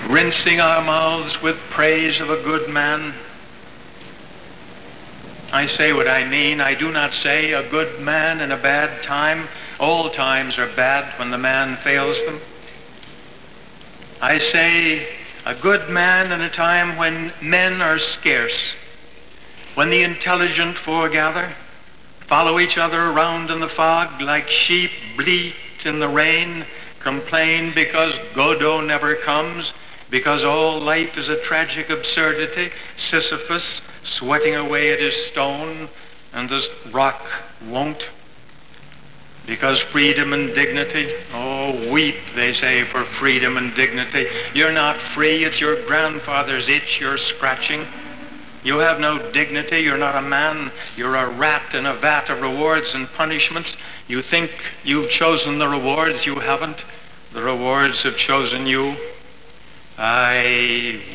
rinsing our mouths with praise of a good man. I say what I mean. I do not say a good man in a bad time. All times are bad when the man fails them. I say a good man in a time when men are scarce, when the intelligent foregather, follow each other around in the fog like sheep, bleat in the rain, complain because Godot never comes, because all life is a tragic absurdity, Sisyphus sweating away at his stone, and this rock won't. Because freedom and dignity, oh, weep, they say, for freedom and dignity. You're not free, it's your grandfather's itch you're scratching. You have no dignity, you're not a man, you're a rat in a vat of rewards and punishments. You think you've chosen the rewards, you haven't. The rewards have chosen you. I